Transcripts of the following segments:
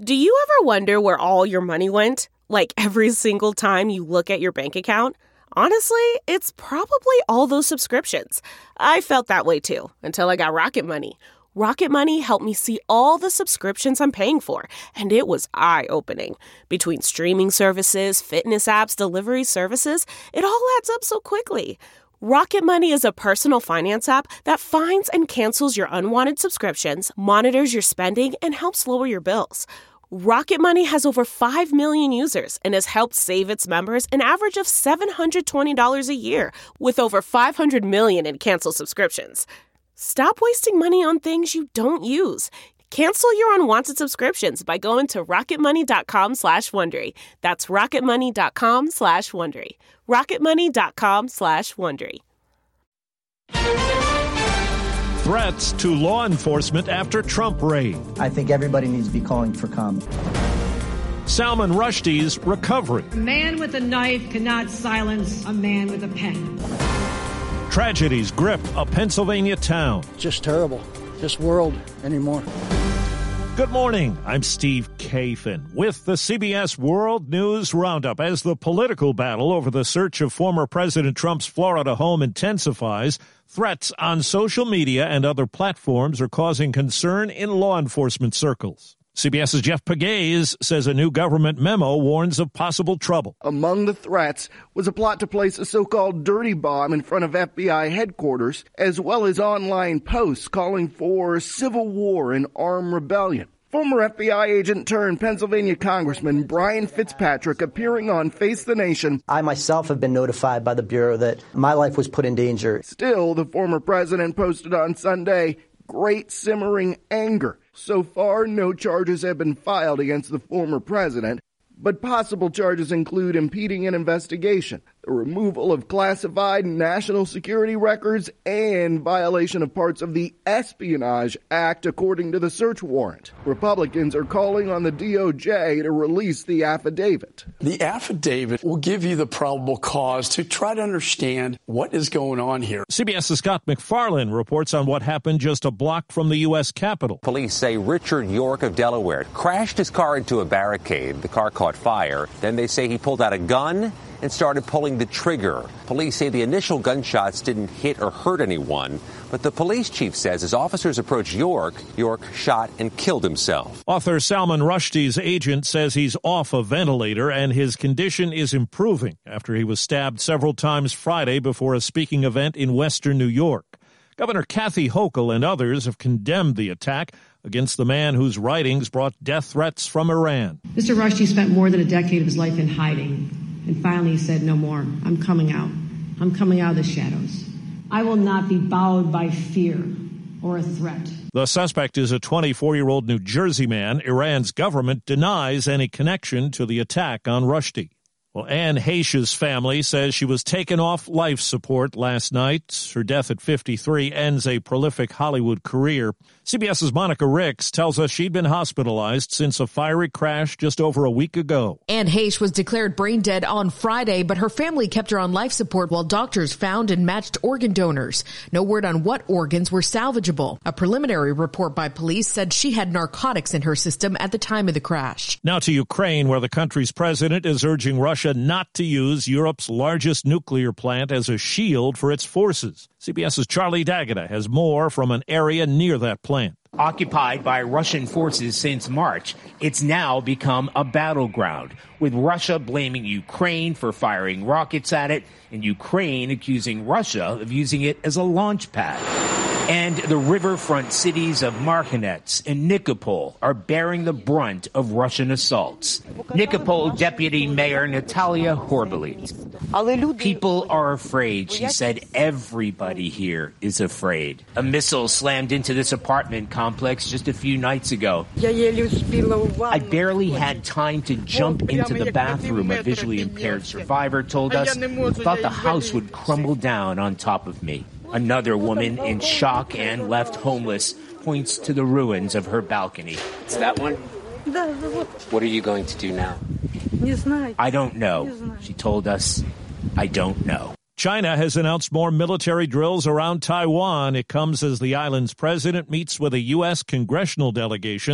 Do you ever wonder where all your money went? Like every single time you look at your bank account? Honestly, it's probably all those subscriptions. I felt that way too, until I got Rocket Money. Rocket Money helped me see all the subscriptions I'm paying for, and it was eye-opening. Between streaming services, fitness apps, delivery services, it all adds up so quickly. Rocket Money is a personal finance app that finds and cancels your unwanted subscriptions, monitors your spending, and helps lower your bills. Rocket Money has over 5 million users and has helped save its members an average of $720 a year, with over 500 million in canceled subscriptions. Stop wasting money on things you don't use. Cancel your unwanted subscriptions by going to rocketmoney.com/Wondery. That's rocketmoney.com/Wondery. rocketmoney.com/Wondery. Threats to law enforcement after Trump raid. I think everybody needs to be calling for calm. Salman Rushdie's recovery. A man with a knife cannot silence a man with a pen. Tragedies grip a Pennsylvania town. Just terrible. This world anymore. Good morning. I'm Steve Kathan with the CBS World News Roundup. As the political battle over the search of former President Trump's Florida home intensifies, threats on social media and other platforms are causing concern in law enforcement circles. CBS's Jeff Pegues says a new government memo warns of possible trouble. Among the threats was a plot to place a so-called dirty bomb in front of FBI headquarters, as well as online posts calling for civil war and armed rebellion. Former FBI agent turned Pennsylvania Congressman Brian Fitzpatrick appearing on Face the Nation. I myself have been notified by the Bureau that my life was put in danger. Still, the former president posted on Sunday, great simmering anger. So far, no charges have been filed against the former president, but possible charges include impeding an investigation, the removal of classified national security records, and violation of parts of the Espionage Act, according to the search warrant. Republicans are calling on the DOJ to release the affidavit. The affidavit will give you the probable cause to try to understand what is going on here. CBS's Scott McFarlane reports on what happened just a block from the U.S. Capitol. Police say Richard York of Delaware crashed his car into a barricade. The car caught fire. Then they say he pulled out a gun and started pulling the trigger. Police say the initial gunshots didn't hit or hurt anyone, but the police chief says as officers approached York shot and killed himself. Author Salman Rushdie's agent says he's off a ventilator and his condition is improving after he was stabbed several times Friday before a speaking event in western New York. Governor Kathy Hochul and others have condemned the attack against the man whose writings brought death threats from Iran. Mr. Rushdie spent more than a decade of his life in hiding, and finally he said, "No more. I'm coming out. I'm coming out of the shadows. I will not be bowed by fear or a threat." The suspect is a 24-year-old New Jersey man. Iran's government denies any connection to the attack on Rushdie. Well, Anne Heche's family says she was taken off life support last night. Her death at 53 ends a prolific Hollywood career. CBS's Monica Ricks tells us she'd been hospitalized since a fiery crash just over a week ago. Anne Heche was declared brain dead on Friday, but her family kept her on life support while doctors found and matched organ donors. No word on what organs were salvageable. A preliminary report by police said she had narcotics in her system at the time of the crash. Now to Ukraine, where the country's president is urging Russia not to use Europe's largest nuclear plant as a shield for its forces. CBS's Charlie D'Agata has more from an area near that plant. Occupied by Russian forces since March, it's now become a battleground, with Russia blaming Ukraine for firing rockets at it and Ukraine accusing Russia of using it as a launch pad. And the riverfront cities of Marhanets and Nikopol are bearing the brunt of Russian assaults. Nikopol Deputy Mayor Natalia Horbalit. People are afraid, she said. Everybody here is afraid. A missile slammed into this apartment complex just a few nights ago. I barely had time to jump into the bathroom, a visually impaired survivor told us, who thought the house would crumble down on top of me. Another woman in shock and left homeless points to the ruins of her balcony. It's that one? What are you going to do now? I don't know. She told us, I don't know. China has announced more military drills around Taiwan. It comes as the island's president meets with a U.S. congressional delegation.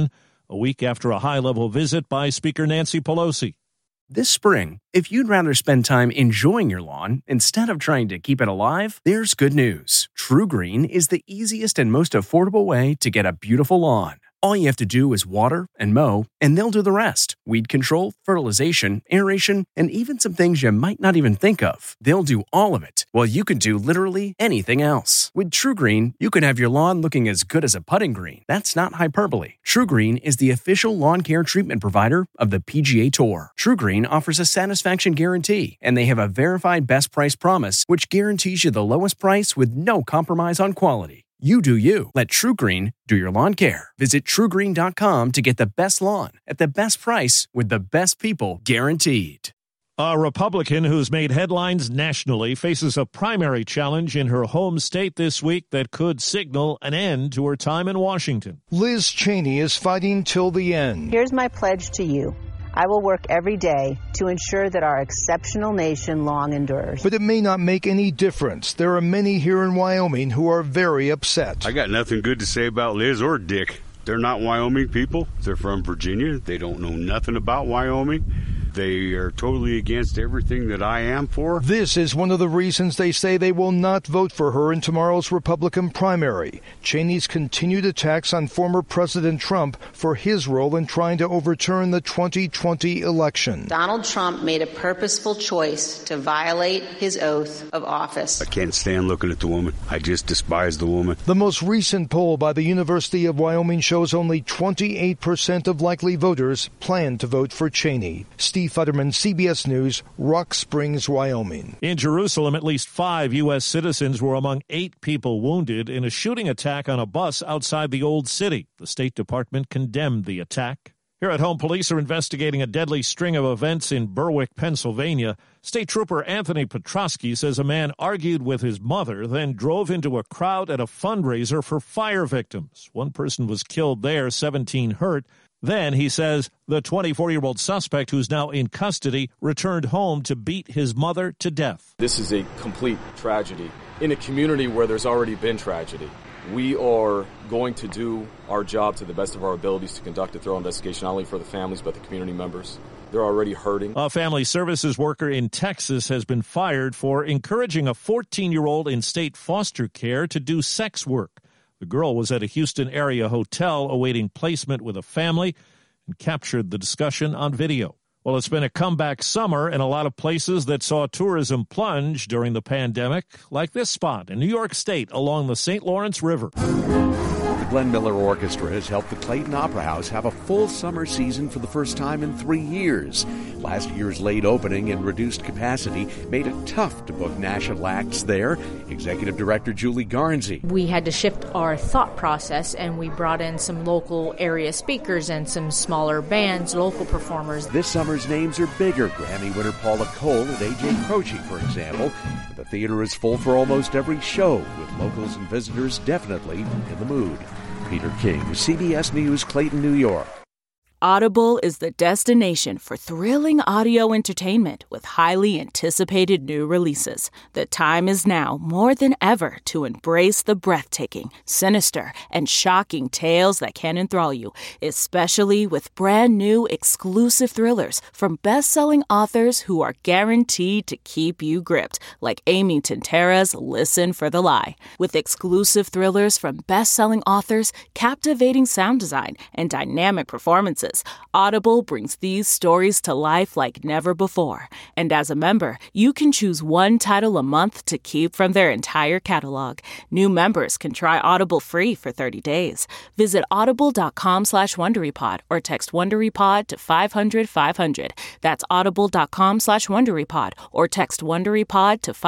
a week after a high-level visit by Speaker Nancy Pelosi. This spring, if you'd rather spend time enjoying your lawn instead of trying to keep it alive, there's good news. TruGreen is the easiest and most affordable way to get a beautiful lawn. All you have to do is water and mow, and they'll do the rest. Weed control, fertilization, aeration, and even some things you might not even think of. They'll do all of it, while you can do literally anything else. With TruGreen, you can have your lawn looking as good as a putting green. That's not hyperbole. TruGreen is the official lawn care treatment provider of the PGA Tour. TruGreen offers a satisfaction guarantee, and they have a verified best price promise, which guarantees you the lowest price with no compromise on quality. You do you. Let TruGreen do your lawn care. Visit TruGreen.com to get the best lawn at the best price with the best people guaranteed. A Republican who's made headlines nationally faces a primary challenge in her home state this week that could signal an end to her time in Washington. Liz Cheney is fighting till the end. Here's my pledge to you. I will work every day to ensure that our exceptional nation long endures. But it may not make any difference. There are many here in Wyoming who are very upset. I got nothing good to say about Liz or Dick. They're not Wyoming people. They're from Virginia. They don't know nothing about Wyoming. They are totally against everything that I am for. This is one of the reasons they say they will not vote for her in tomorrow's Republican primary. Cheney's continued attacks on former President Trump for his role in trying to overturn the 2020 election. Donald Trump made a purposeful choice to violate his oath of office. I can't stand looking at the woman. I just despise the woman. The most recent poll by the University of Wyoming shows only 28% of likely voters plan to vote for Cheney. Steve Futterman, CBS News, Rock Springs, Wyoming. In Jerusalem, at least 5 U.S. citizens were among 8 people wounded in a shooting attack on a bus outside the Old City. The State Department condemned the attack. Here at home, police are investigating a deadly string of events in Berwick, Pennsylvania. State Trooper Anthony Petrosky says a man argued with his mother, then drove into a crowd at a fundraiser for fire victims. 1 person was killed there, 17 hurt. Then, he says, the 24-year-old suspect, who's now in custody, returned home to beat his mother to death. This is a complete tragedy in a community where there's already been tragedy. We are going to do our job to the best of our abilities to conduct a thorough investigation, not only for the families, but the community members. They're already hurting. A family services worker in Texas has been fired for encouraging a 14-year-old in state foster care to do sex work. The girl was at a Houston area hotel awaiting placement with a family and captured the discussion on video. Well, it's been a comeback summer in a lot of places that saw tourism plunge during the pandemic, like this spot in New York State along the St. Lawrence River. The Glenn Miller Orchestra has helped the Clayton Opera House have a full summer season for the first time in 3 years. Last year's late opening and reduced capacity made it tough to book national acts there. Executive Director Julie Garnsey. We had to shift our thought process, and we brought in some local area speakers and some smaller bands, local performers. This summer's names are bigger. Grammy winner Paula Cole and A.J. Croce, for example. The theater is full for almost every show, with locals and visitors definitely in the mood. Peter King, CBS News, Clayton, New York. Audible is the destination for thrilling audio entertainment with highly anticipated new releases. The time is now more than ever to embrace the breathtaking, sinister, and shocking tales that can enthrall you, especially with brand new exclusive thrillers from best-selling authors who are guaranteed to keep you gripped, like Amy Tintera's Listen for the Lie. With exclusive thrillers from best-selling authors, captivating sound design, and dynamic performances, Audible brings these stories to life like never before. And as a member, you can choose one title a month to keep from their entire catalog. New members can try Audible free for 30 days. Visit audible.com/WonderyPod or text WonderyPod to 500-500. That's audible.com/WonderyPod or text WonderyPod to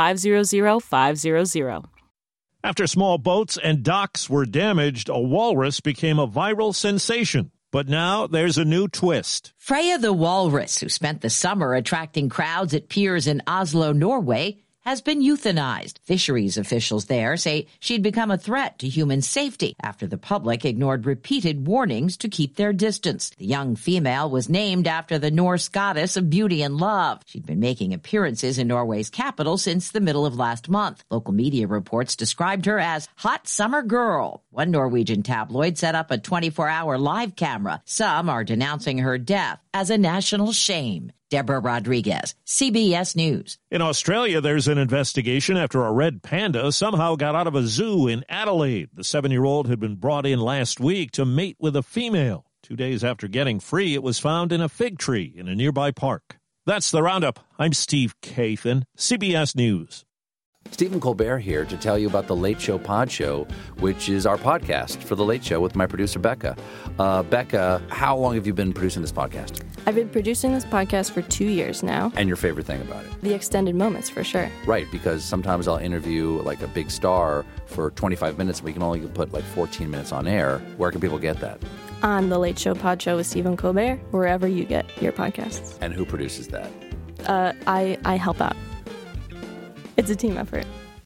500-500. After small boats and docks were damaged, a walrus became a viral sensation. But now there's a new twist. Freya the walrus, who spent the summer attracting crowds at piers in Oslo, Norway, has been euthanized. Fisheries officials there say she'd become a threat to human safety after the public ignored repeated warnings to keep their distance. The young female was named after the Norse goddess of beauty and love. She'd been making appearances in Norway's capital since the middle of last month. Local media reports described her as hot summer girl. One Norwegian tabloid set up a 24-hour live camera. Some are denouncing her death as a national shame. Deborah Rodriguez, CBS News. In Australia, there's an investigation after a red panda somehow got out of a zoo in Adelaide. The 7-year-old had been brought in last week to mate with a female. 2 days after getting free, it was found in a fig tree in a nearby park. That's the Roundup. I'm Steve Kathan, CBS News. Stephen Colbert here to tell you about The Late Show Pod Show, which is our podcast for The Late Show with my producer, Becca. Becca, how long have you been producing this podcast? I've been producing this podcast for 2 years now. And your favorite thing about it? The extended moments, for sure. Right, because sometimes I'll interview like a big star for 25 minutes and we can only put like 14 minutes on air. Where can people get that? On The Late Show Pod Show with Stephen Colbert, wherever you get your podcasts. And who produces that? I help out. It's a team effort.